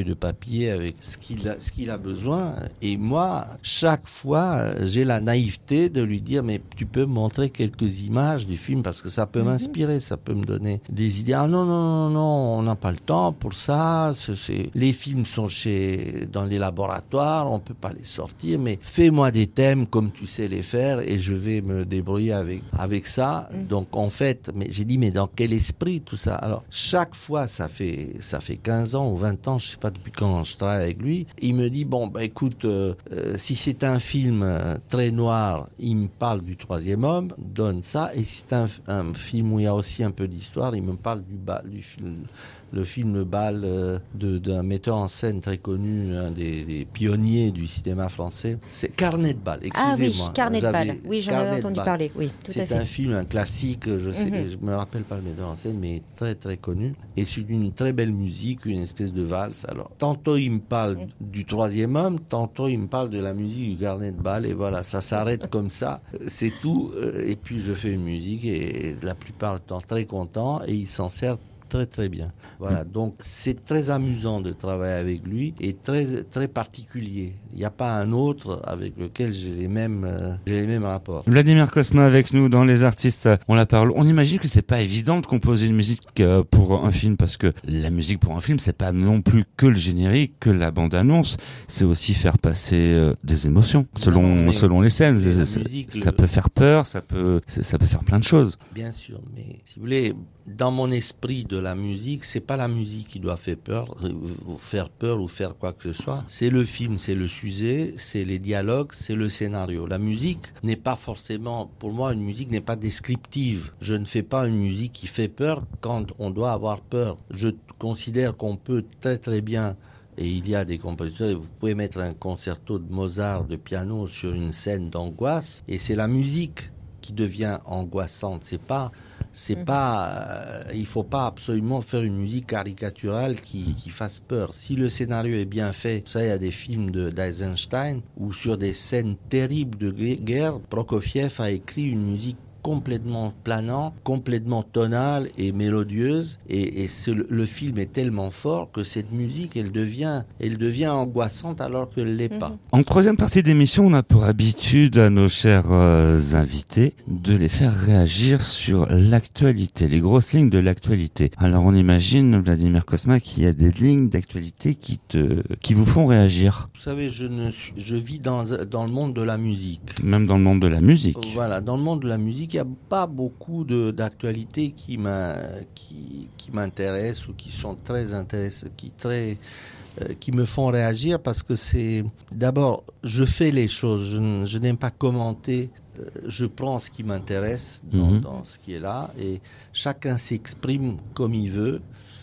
s'appuyer avec ce qu'il a, ce qu'il a besoin. Et moi, chaque fois, j'ai la naïveté de lui dire, mais tu peux me montrer quelques images du film parce que ça peut mm-hmm. m'inspirer, ça peut me donner des idées. Ah non, non, non, non, on n'a pas le temps pour ça. C'est, c'est... Les films sont chez, dans les laboratoires, on peut pas les sortir, mais fais-moi des thèmes comme tu sais les faire et je vais me débrouiller avec, avec ça. Mm. Donc, en fait, mais j'ai dit, mais dans quel esprit tout ça? Alors, chaque fois, ça fait, ça fait quinze ans ou vingt ans, je sais pas depuis quand je travaille avec lui, il me dit, bon, bah, écoute, euh, euh, si c'est un film euh, très noir, il me parle du troisième homme, donne ça, et si c'est un, un film où il y a aussi un peu d'histoire, il me parle du bal, du film, le film Le Bal euh, de, d'un metteur en scène très connu, un des, des pionniers du cinéma français. C'est Carnet de Bal, excusez-moi. Ah oui, Carnet de Bal, oui, j'en avais entendu Bal. parler, oui, tout c'est à fait. C'est un film, un classique, je sais, Mm-hmm. je me rappelle pas le metteur en scène, mais très très connu, et c'est une très belle musique, une espèce de valse. Alors, tantôt il me parle mm. du troisième homme, tantôt il me parle de la musique du Carnet de Bal, et voilà, ça s'arrête comme ça, c'est tout, et puis je fais une musique, et la plupart du temps très content, et il s'en sert très très bien. Voilà, donc c'est très amusant de travailler avec lui et très très particulier. Il n'y a pas un autre avec lequel j'ai les mêmes euh, j'ai les mêmes rapports. Vladimir Cosma avec nous dans Les Artistes. On la parle. On imagine que c'est pas évident de composer une musique euh, pour un film parce que la musique pour un film c'est pas non plus que le générique, que la bande annonce. C'est aussi faire passer euh, des émotions selon non, selon les scènes. Ça, musique, ça le... peut faire peur, ça peut ça peut faire plein de choses. Bien sûr, mais si vous voulez, dans mon esprit de la musique, c'est pas la musique qui doit faire peur, ou faire peur ou faire quoi que ce soit. C'est le film, c'est le sujet, c'est les dialogues, c'est le scénario. La musique n'est pas forcément, pour moi, une musique n'est pas descriptive. Je ne fais pas une musique qui fait peur quand on doit avoir peur. Je considère qu'on peut très très bien, et il y a des compositeurs, vous pouvez mettre un concerto de Mozart de piano sur une scène d'angoisse, et c'est la musique qui devient angoissante. C'est pas C'est mmh. pas, euh, il faut pas absolument faire une musique caricaturale qui, qui fasse peur. Si le scénario est bien fait, ça, il y a des films de, d'Eisenstein où sur des scènes terribles de guerre, Prokofiev a écrit une musique complètement planant, complètement tonale et mélodieuse, et, et ce, le film est tellement fort que cette musique, elle devient, elle devient angoissante alors qu'elle ne l'est mmh. pas. En troisième partie d'émission, on a pour habitude à nos chers euh, invités de les faire réagir sur l'actualité, les grosses lignes de l'actualité. Alors on imagine, Vladimir Cosma, qu'il y a des lignes d'actualité qui te, qui vous font réagir. Vous savez, je ne suis, je vis dans dans le monde de la musique. Même dans le monde de la musique. Voilà, dans le monde de la musique. Il n'y a pas beaucoup de, d'actualités qui, m'a, qui, qui m'intéressent ou qui sont très intéressantes, qui, très, euh, qui me font réagir parce que c'est... D'abord, je fais les choses, je, je n'aime pas commenter, euh, je prends ce qui m'intéresse dans, mm-hmm. dans ce qui est là et chacun s'exprime comme il veut.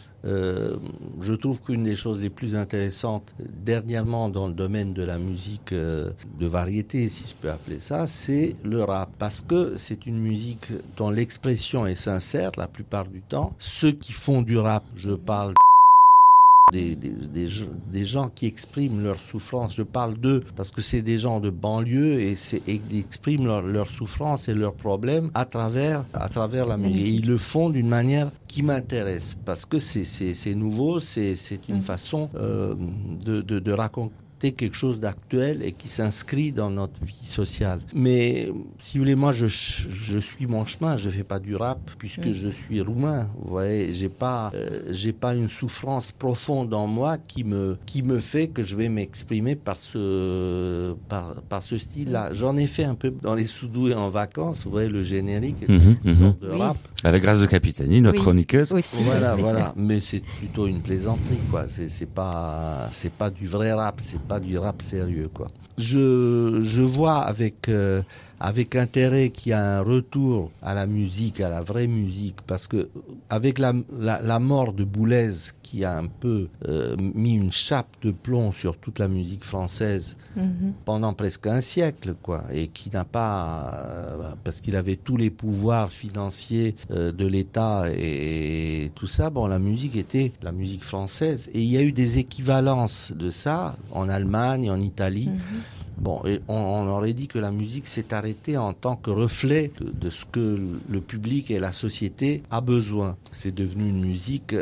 Euh, je trouve qu'une des choses les plus intéressantes dernièrement dans le domaine de la musique euh, de variété, si je peux appeler ça, c'est le rap. Parce que c'est une musique dont l'expression est sincère la plupart du temps. Ceux qui font du rap, je parle Des, des, des, des gens qui expriment leur souffrance. Je parle d'eux parce que c'est des gens de banlieue et, c'est, et ils expriment leur, leur souffrance et leurs problèmes à travers, à travers la musique. Et ils le font d'une manière qui m'intéresse parce que c'est, c'est, c'est nouveau, c'est, c'est une façon euh, de, de, de raconter quelque chose d'actuel et qui s'inscrit dans notre vie sociale. Mais si vous voulez, moi je, je suis mon chemin, je fais pas du rap puisque mmh. je suis roumain. Vous voyez, j'ai pas euh, j'ai pas une souffrance profonde en moi qui me qui me fait que je vais m'exprimer par ce par par ce style-là. J'en ai fait un peu dans les Soudous et en vacances. Vous voyez le générique, mmh, une mmh. sorte de oui. rap. Avec Grâce de Capitani, notre oui. chroniqueuse. Aussi. Voilà, voilà. Mais c'est plutôt une plaisanterie, quoi. C'est c'est pas c'est pas du vrai rap. C'est pas du rap sérieux, quoi. Je, je vois avec, euh, avec intérêt qu'il y a un retour à la musique, à la vraie musique, parce que avec la, la, la mort de Boulez, qui a un peu euh, mis une chape de plomb sur toute la musique française mm-hmm. pendant presque un siècle, quoi, et qui n'a pas, euh, parce qu'il avait tous les pouvoirs financiers euh, de l'État et, et tout ça, bon, la musique était la musique française, et il y a eu des équivalences de ça en Allemagne, en Italie. Mm-hmm. Bon, et on, on aurait dit que la musique s'est arrêtée en tant que reflet de, de ce que le public et la société a besoin. C'est devenu une musique euh,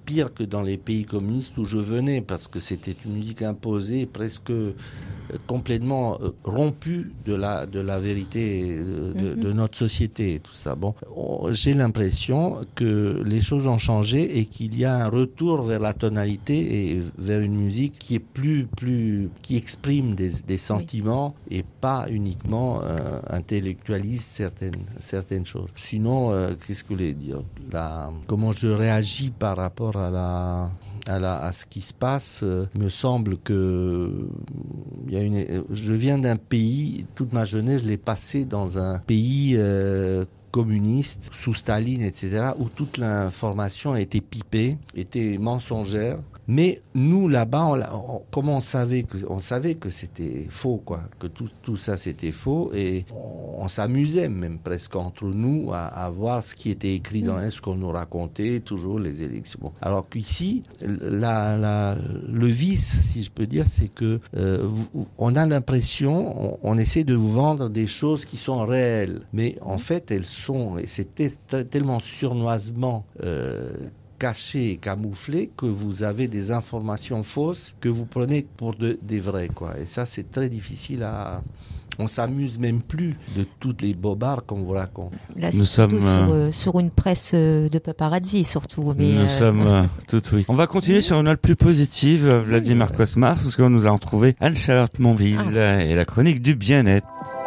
pire que dans les pays communistes où je venais, parce que c'était une musique imposée, presque euh, complètement euh, rompue de la, de la vérité euh, de, Mhm. de notre société et tout ça. Bon, on- j'ai l'impression que les choses ont changé et qu'il y a un retour vers la tonalité et vers une musique qui est plus, plus, qui exprime des, des sentiments et pas uniquement euh, intellectualise certaines, certaines choses. Sinon, euh, qu'est-ce que je voulais dire? La, comment je réagis par rapport à la, à, la, à ce qui se passe, euh, me semble que il y a une, je viens d'un pays, toute ma jeunesse, je l'ai passé dans un pays euh, communiste, sous Staline, et cetera, où toute l'information était pipée, était mensongère. Mais nous, là-bas, on, l'a- on- comment on savait que, on savait que c'était faux, quoi, que tout, tout ça c'était faux, et on, on s'amusait même presque entre nous à, à voir ce qui était écrit dans ce qu'on nous racontait, toujours les élections. Bon. Alors qu'ici, la, la, le vice, si je peux dire, c'est que euh, vous- on a l'impression, on, on essaie de vous vendre des choses qui sont réelles, mais en fait, elles sont, et c'était t- tellement surnoisement euh, caché et camouflé que vous avez des informations fausses que vous prenez pour de, des vraies, quoi. Et ça, c'est très difficile à... On s'amuse même plus de toutes les bobards qu'on vous raconte. Là, Nous c'est surtout sommes, sur, euh, euh, sur une presse euh, de paparazzi, surtout. Mais, Nous euh, sommes euh, tout oui. On va continuer sur une note plus positive, euh, Vladimir Cosma, parce que nous allons retrouver Anne-Charlotte Monville Ah. et la chronique du bien-être.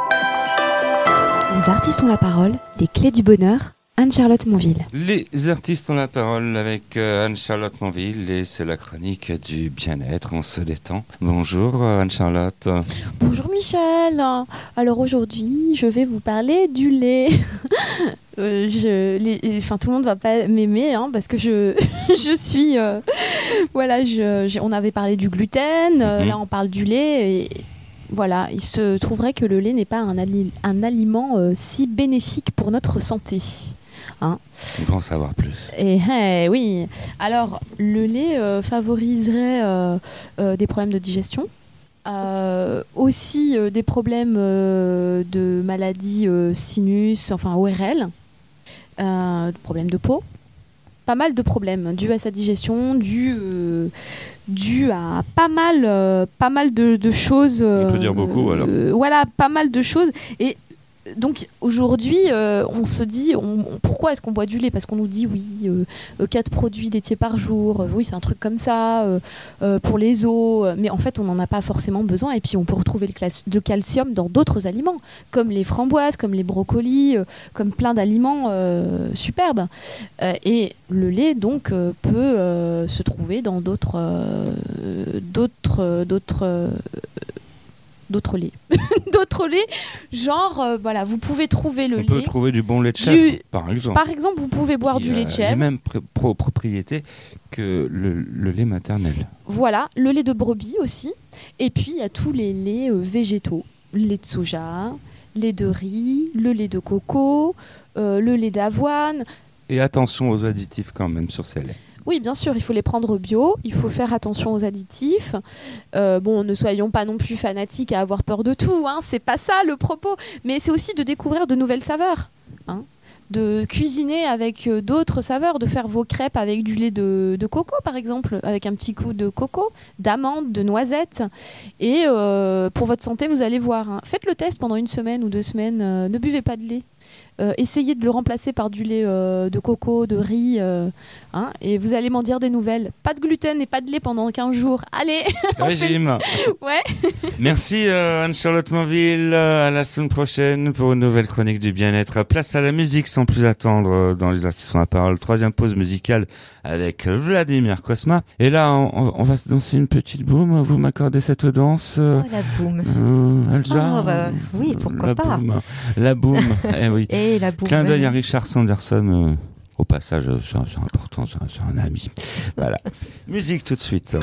Les artistes ont la parole, les clés du bonheur, Anne-Charlotte Monville. Les artistes ont la parole avec euh, Anne-Charlotte Monville et c'est la chronique du bien-être, on se détend. Bonjour euh, Anne-Charlotte. Bonjour Michel. Alors aujourd'hui, je vais vous parler du lait. Euh, je, les, enfin, tout le monde va pas m'aimer hein, parce que je, je suis, euh, voilà, je, j'ai- on avait parlé du gluten, euh, Mhm. là on parle du lait. Et, voilà, il se trouverait que le lait n'est pas un, ali- un aliment euh, si bénéfique pour notre santé. Hein. On va en savoir plus. Et eh, oui, alors le lait euh, favoriserait euh, euh, des problèmes de digestion, euh, aussi euh, des problèmes euh, de maladies euh, sinus, enfin O R L, euh, des problèmes de peau, pas mal de problèmes dus à sa digestion, dus euh, dû à pas mal, euh, pas mal de, de choses. On peut dire beaucoup, alors. euh, Voilà, pas mal de choses. Et donc aujourd'hui, euh, on se dit, on, on- pourquoi est-ce qu'on boit du lait? Parce qu'on nous dit, oui, euh, euh, quatre produits laitiers par jour, euh, oui, c'est un truc comme ça, euh, euh, pour les os, euh, mais en fait, on n'en a pas forcément besoin. Et puis, on peut retrouver le, clas- le calcium dans d'autres aliments, comme les framboises, comme les brocolis, euh, comme plein d'aliments euh, superbes. Euh, et le lait, donc, euh, peut euh, se trouver dans d'autres, euh, d'autres, euh, d'autres, euh, d'autres laits, d'autres laits. Genre, euh, voilà, vous pouvez trouver le On lait. peut trouver du bon lait de du- chèvre, par exemple. Par exemple, vous pouvez boire qui du a lait de chèvre. les mêmes pr- pro- propriétés que le, le lait maternel. Voilà, le lait de brebis aussi. Et puis, il y a tous les laits euh, végétaux. Lait de soja, lait de riz, le lait de coco, euh, le lait d'avoine. Et attention aux additifs quand même sur ces laits. Oui, bien sûr, il faut les prendre bio, il faut faire attention aux additifs. Euh, bon, ne soyons pas non plus fanatiques à avoir peur de tout, hein, c'est pas ça le propos. Mais c'est aussi de découvrir de nouvelles saveurs. Hein. De cuisiner avec euh, d'autres saveurs, de faire vos crêpes avec du lait de, de coco, par exemple, avec un petit coup de coco, d'amande, de noisettes. Et euh, pour votre santé, vous allez voir. Hein. Faites le test pendant une semaine ou deux semaines. euh, ne buvez pas de lait. Euh, essayez de le remplacer par du lait euh, de coco, de riz, euh, hein, et vous allez m'en dire des nouvelles. Pas de gluten et pas de lait pendant quinze jours. Allez, on fait- Régime. ouais. Merci euh, Anne-Charlotte Monville. Euh, à la semaine prochaine pour une nouvelle chronique du bien-être. Place à la musique sans plus attendre euh, dans les artistes ont la parole. Troisième pause musicale avec Vladimir Cosma. Et là, on, on va se danser une petite boum. Vous m'accordez cette danse euh, Oh, la boum. euh, Elsa Ah, bah, oui, pourquoi la pas. boum. La boum. Eh oui. Et la boum. Clin d'œil à Richard Sanderson. euh, au passage, euh, c'est un- c'est important, c'est un, c'est un ami. Voilà. Musique tout de suite.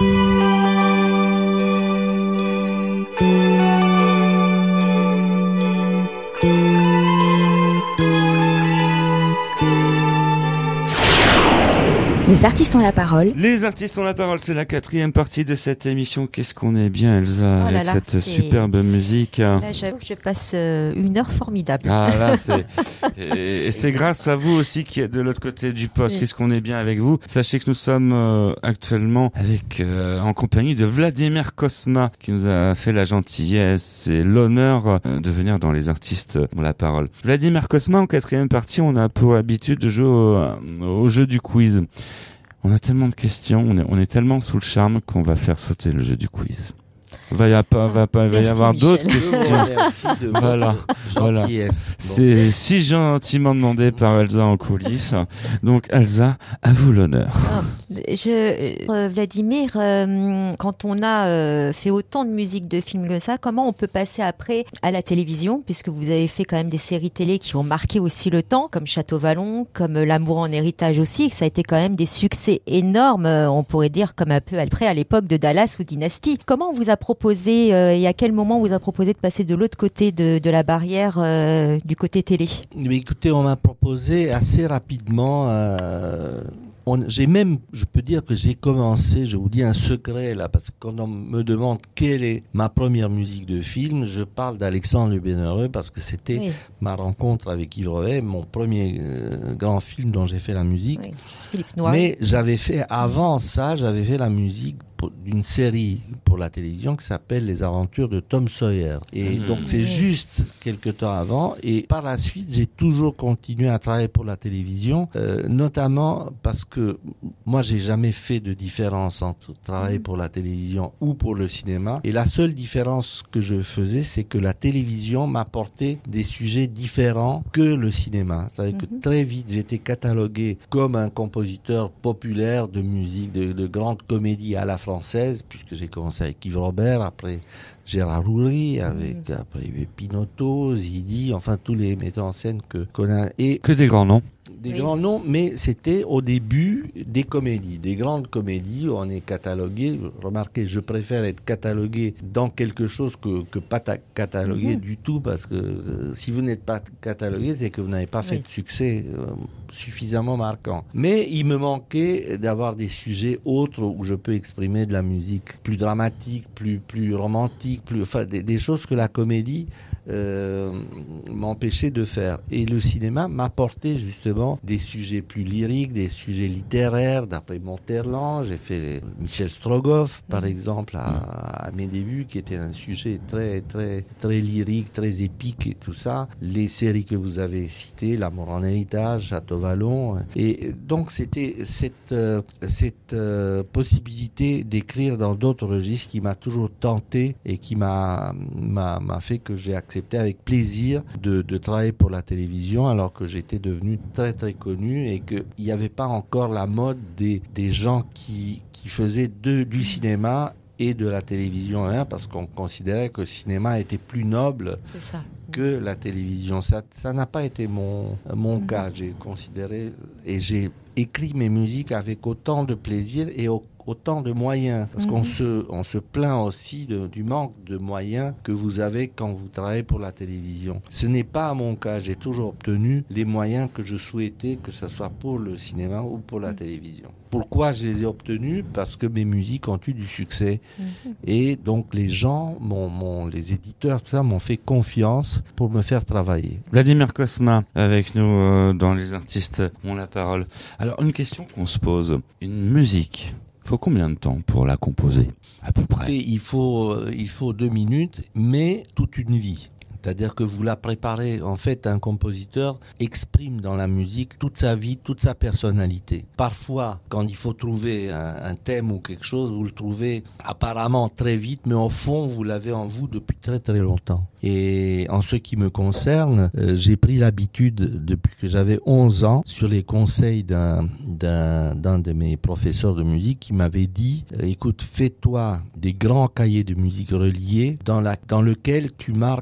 Les artistes ont la parole. Les artistes ont la parole, c'est la quatrième partie de cette émission. Qu'est-ce qu'on est bien, Elsa, Oh là avec là, cette c'est- superbe musique. Là, j'avoue que je passe euh, une heure formidable. Ah là, c'est et, et c'est grâce à vous aussi qui êtes de l'autre côté du poste. Oui. Qu'est-ce qu'on est bien avec vous. Sachez que nous sommes euh, actuellement avec euh, en compagnie de Vladimir Cosma qui nous a fait la gentillesse et l'honneur euh, de venir dans les artistes ont la parole. Vladimir Cosma, en quatrième partie, on a pour habitude de jouer au, au jeu du quiz. On a tellement de questions, on est, on est tellement sous le charme qu'on va faire sauter le jeu du quiz. Va y, a pas, va pas, va y Merci, avoir Michel. d'autres Je vous questions. remercie de votre Voilà, voilà. gentillesse. Bon. C'est si gentiment demandé par Elsa en coulisses. Donc Elsa, à vous l'honneur. Ah, je, euh, Vladimir, euh, quand on a euh, fait autant de musique de films que ça, comment on peut passer après à la télévision, puisque vous avez fait quand même des séries télé qui ont marqué aussi le temps, comme Château Vallon, comme L'amour en héritage aussi, que ça a été quand même des succès énormes, euh, on pourrait dire comme un peu après à l'époque de Dallas ou Dynasty. Comment on vous a proposé euh, et à quel moment on vous a proposé de passer de l'autre côté de, de la barrière, euh, du côté télé? Mais écoutez, on m'a proposé assez rapidement. Euh, on, j'ai même, je peux dire que j'ai commencé, je vous dis un secret là, parce que quand on me demande quelle est ma première musique de film, je parle d'Alexandre le Bienheureux parce que c'était Oui, ma rencontre avec Yves Rovet, mon premier euh, grand film dont j'ai fait la musique. oui. Philippe Noiret. Mais j'avais fait, avant ça, j'avais fait la musique pour- d'une série pour la télévision qui s'appelle Les Aventures de Tom Sawyer. Et Mmh. donc c'est Mmh. juste quelque temps avant. Et par la suite, j'ai toujours continué à travailler pour la télévision, euh, notamment parce que moi, j'ai jamais fait de différence entre travailler Mmh. pour la télévision ou pour le cinéma. Et la seule différence que je faisais, c'est que la télévision m'apportait des sujets différents que le cinéma. C'est-à-dire Mmh. que très vite, j'étais catalogué comme un compositeur populaire de musique, de, de grande comédie à la française, puisque j'ai commencé avec Yves Robert, après Gérard Roury, avec après Pinotto, Zidi, enfin tous les metteurs en scène que qu'on a, et Que des grands noms. des Oui. grands noms, mais c'était au début des comédies, des grandes comédies où on est catalogué. Remarquez, je préfère être catalogué dans quelque chose que, que pas ta- catalogué Mhm. du tout, parce que euh, si vous n'êtes pas catalogué, c'est que vous n'avez pas fait Oui. de succès euh, suffisamment marquant. Mais il me manquait d'avoir des sujets autres où je peux exprimer de la musique plus dramatique, plus, plus romantique, plus, enfin, des, des choses que la comédie euh, m'empêchait de faire. Et le cinéma m'apportait justement des sujets plus lyriques, des sujets littéraires, d'après Monterland. J'ai fait les- Michel Strogoff, par exemple, à, à mes débuts, qui était un sujet très, très, très lyrique, très épique et tout ça. Les séries que vous avez citées, L'amour en héritage, Château Vallon. Et donc, c'était cette, euh, cette euh, possibilité d'écrire dans d'autres registres qui m'a toujours tenté et qui m'a, m'a, m'a fait que j'ai accepté avec plaisir de, de travailler pour la télévision alors que j'étais devenu très très connu et qu'il n'y avait pas encore la mode des, des gens qui, qui faisaient de, du cinéma et de la télévision, hein, parce qu'on considérait que le cinéma était plus noble C'est ça. que la télévision. Ça, ça n'a pas été mon, mon Mhm. cas. J'ai considéré et j'ai écrit mes musiques avec autant de plaisir et au- autant de moyens. Parce Mhm. qu'on se, on se plaint aussi de- du manque de moyens que vous avez quand vous travaillez pour la télévision. Ce n'est pas mon cas. J'ai toujours obtenu les moyens que je souhaitais, que ce soit pour le cinéma ou pour la Mhm. télévision. Pourquoi je les ai obtenus? Parce que mes musiques ont eu du succès. Mhm. Et donc les gens, mon, mon, les éditeurs, tout ça, m'ont fait confiance pour me faire travailler. Vladimir Cosma avec nous euh, dans Les Artistes ont la parole. Alors une question qu'on se pose, une musique, faut combien de temps pour la composer à peu près? Et il faut, euh, il faut deux minutes, mais toute une vie. C'est-à-dire que vous la préparez. En fait, un compositeur exprime dans la musique toute sa vie, toute sa personnalité. Parfois, quand il faut trouver un, un thème ou quelque chose, vous le trouvez apparemment très vite, mais au fond, vous l'avez en vous depuis très très longtemps. Et en ce qui me concerne, euh, j'ai pris l'habitude, depuis que j'avais onze ans, sur les conseils d'un, d'un, d'un de mes professeurs de musique qui m'avait dit, euh, écoute, fais-toi des grands cahiers de musique reliés dans, la, dans lequel tu marques dès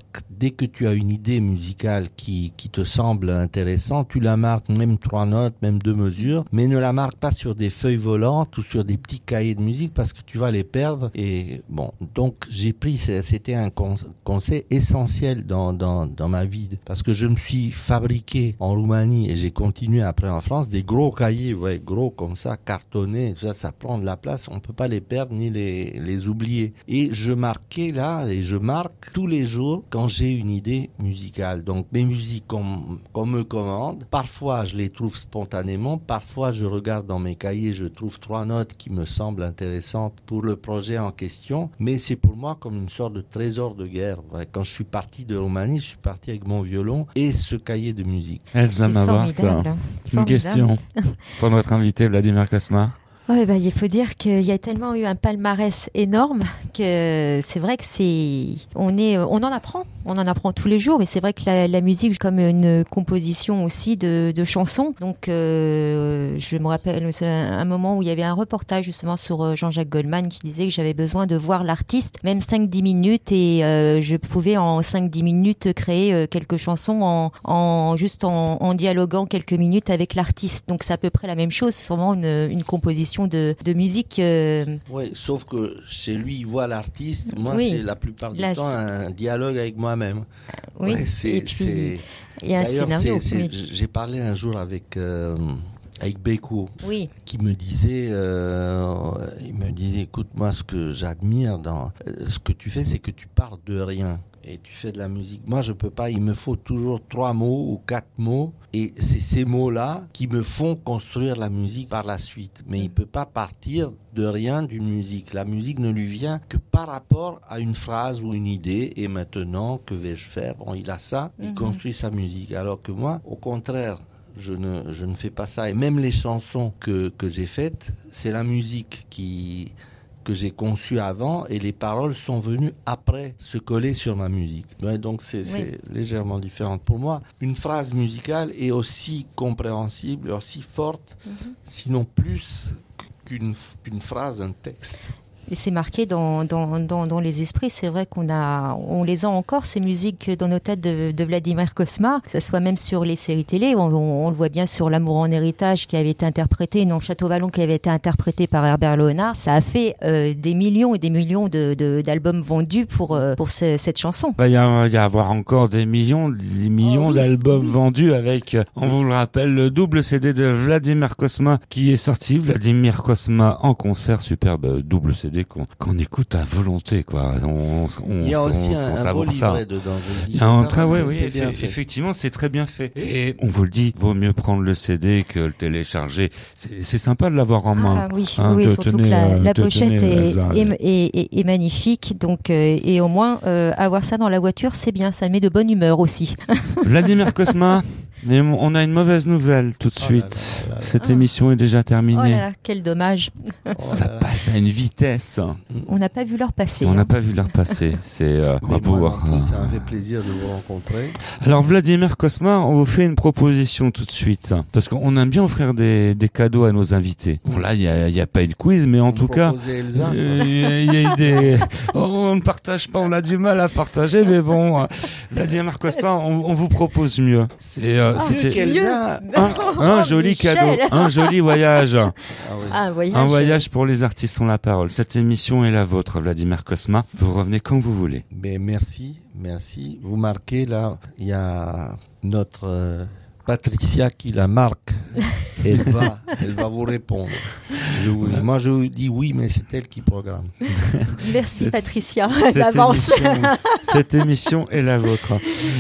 dès que tu as une idée musicale qui, qui te semble intéressante, tu la marques, même trois notes, même deux mesures, mais ne la marque pas sur des feuilles volantes ou sur des petits cahiers de musique parce que tu vas les perdre. Et bon, donc j'ai pris, c'était un conseil essentiel dans, dans, dans ma vie, parce que je me suis fabriqué en Roumanie et j'ai continué après en France des gros cahiers, ouais, gros comme ça, cartonnés, ça, ça prend de la place, on peut pas les perdre ni les, les oublier. Et je marquais là, et je marque tous les jours quand j'ai une idée musicale. Donc mes musiques qu'on, qu'on me commande, parfois je les trouve spontanément, parfois je regarde dans mes cahiers, je trouve trois notes qui me semblent intéressantes pour le projet en question, mais c'est pour moi comme une sorte de trésor de guerre. Quand je suis parti de Roumanie, je suis parti avec mon violon et ce cahier de musique. Elsa Mavart, une question pour notre invité Vladimir Cosma. Ouais, bah, il faut dire qu'il y a tellement eu un palmarès énorme que c'est vrai que c'est, on est, on en apprend, on en apprend tous les jours, mais c'est vrai que la, la musique, comme une composition aussi de, de chansons. Donc, euh, je me rappelle c'est un moment où il y avait un reportage justement sur Jean-Jacques Goldman qui disait que j'avais besoin de voir l'artiste, même cinq dix minutes, et euh, je pouvais en cinq dix minutes créer euh, quelques chansons en, en juste en, en dialoguant quelques minutes avec l'artiste. Donc, c'est à peu près la même chose, c'est vraiment une, une composition De, de musique. Euh... Oui, sauf que chez lui, il voit l'artiste. Moi, oui. c'est la plupart du Là, temps c'est... un dialogue avec moi-même. Oui, ouais, c'est, et puis, c'est... il y a un D'ailleurs, scénario. c'est, c'est... Oui. J'ai parlé un jour avec, euh, avec Beko, oui. qui me disait, euh, il me disait, écoute, moi, ce que j'admire dans euh, ce que tu fais, c'est que tu pars de rien. Et tu fais de la musique. Moi, je peux pas. Il me faut toujours trois mots ou quatre mots. Et c'est ces mots-là qui me font construire la musique par la suite. Mais il peut pas partir de rien d'une musique. La musique ne lui vient que par rapport à une phrase ou une idée. Et maintenant, que vais-je faire? Bon, il a ça. Il mm-hmm. construit sa musique. Alors que moi, au contraire, je ne, je ne fais pas ça. Et même les chansons que, que j'ai faites, c'est la musique qui... que j'ai conçu avant et les paroles sont venues après se coller sur ma musique. Ouais, donc c'est, oui. c'est légèrement différent. Pour moi, une phrase musicale est aussi compréhensible, aussi forte, mm-hmm. sinon plus qu'une, qu'une phrase, un texte. Et c'est marqué dans, dans, dans, dans les esprits. C'est vrai qu'on a, on les a encore, ces musiques dans nos têtes de, de Vladimir Cosma, que ce soit même sur les séries télé. On, on, on le voit bien sur L'amour en héritage qui avait été interprété, non, Château Vallon qui avait été interprété par Herbert Léonard. Ça a fait euh, des millions et des millions de, de, d'albums vendus pour, euh, pour ce, cette chanson. Bah, il y a, il y a avoir encore des millions, des millions oh, oui, d'albums oui. vendus avec, on vous le rappelle, le double C D de Vladimir Cosma qui est sorti. Vladimir Cosma en concert, superbe double C D. Qu'on, qu'on écoute à volonté, quoi. On, on, il y a on, aussi on, un, on un beau ça. livret dedans. Je il y a un très, oui, oui, c'est eff- effectivement, c'est très bien fait. Et on vous le dit, vaut mieux prendre le C D que le télécharger. C'est, c'est sympa de l'avoir en main. Ah oui, hein, oui, te surtout tenez, que la, euh, la pochette tenez, est, est, est, est, est magnifique. Donc, euh, et au moins, euh, avoir ça dans la voiture, c'est bien. Ça met de bonne humeur aussi. Vladimir Cosma. Mais on a une mauvaise nouvelle tout de oh suite. Là là là là. Cette ah. émission est déjà terminée. Oh là là, quel dommage. Ça passe à une vitesse. On n'a pas vu l'heure passer. On n'a hein. pas vu l'heure passer. C'est euh, on va pouvoir. Euh... Ça m'a fait plaisir de vous rencontrer. Alors Vladimir Cosma, on vous fait une proposition tout de suite parce qu'on aime bien offrir des, des cadeaux à nos invités. Bon là, il y a, y a pas eu de quiz, mais en on tout cas, il euh, y, y a eu des. Oh, on ne partage pas, on a du mal à partager, mais bon, euh, Vladimir Cosma, on, on vous propose mieux. C'est euh, Ah, c'était un, un joli Michel. cadeau, un joli voyage. Ah oui. Un voyage. Un voyage pour les artistes ont la parole. Cette émission est la vôtre, Vladimir Cosma. Vous revenez quand vous voulez. Mais merci, merci. Vous marquez là, il y a notre euh, Patricia qui la marque. Elle va, elle va vous répondre. Je vous, moi, je vous dis oui, mais c'est elle qui programme. Merci cette, Patricia, cette d'avance. Émission, cette émission est la vôtre.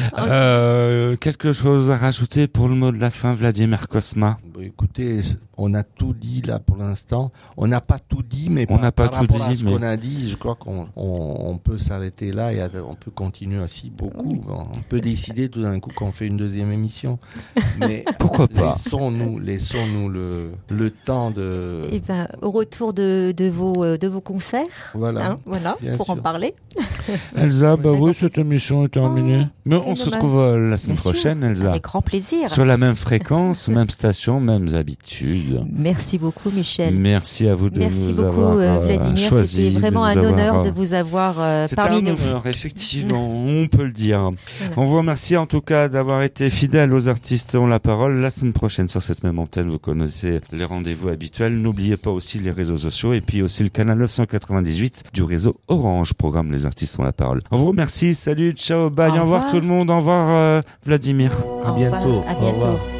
Euh, quelque chose à rajouter pour le mot de la fin, Vladimir Cosma? Bon, écoutez, on a tout dit là pour l'instant. On n'a pas tout dit, mais on par, n'a pas par tout rapport dit, à ce mais... qu'on a dit, je crois qu'on on, on peut s'arrêter là et on peut continuer aussi beaucoup. Bon, on peut décider tout d'un coup qu'on fait une deuxième émission. Mais pourquoi pas? Laissons-nous, laissons-nous le, le temps de... Et ben, au retour de, de, vos, de vos concerts, voilà, hein, voilà pour sûr. En parler. Elsa, bah oui, cette émission est terminée. Oh, mais on se retrouve la semaine Bien prochaine, sûr. Elsa. Avec grand plaisir. Sur la même fréquence, même station, mêmes habitudes. Merci beaucoup, Michel. Merci à vous de Merci nous beaucoup, avoir euh, euh, Vladimir. choisi, C'était vraiment de un nous honneur avoir, de vous avoir euh, parmi nous. C'est un honneur, effectivement, on peut le dire. Voilà. On vous remercie en tout cas d'avoir été fidèles aux artistes ont la parole. La semaine prochaine, sur cette même antenne, vous connaissez les rendez-vous habituels. N'oubliez pas aussi les réseaux sociaux et puis aussi le canal neuf cent quatre-vingt-dix-huit du réseau Orange, programme Les artistes ont la parole. On vous remercie. Salut, ciao, bye, au, au revoir tout le monde. Au revoir, euh, Vladimir. À bientôt. À bientôt. Au revoir.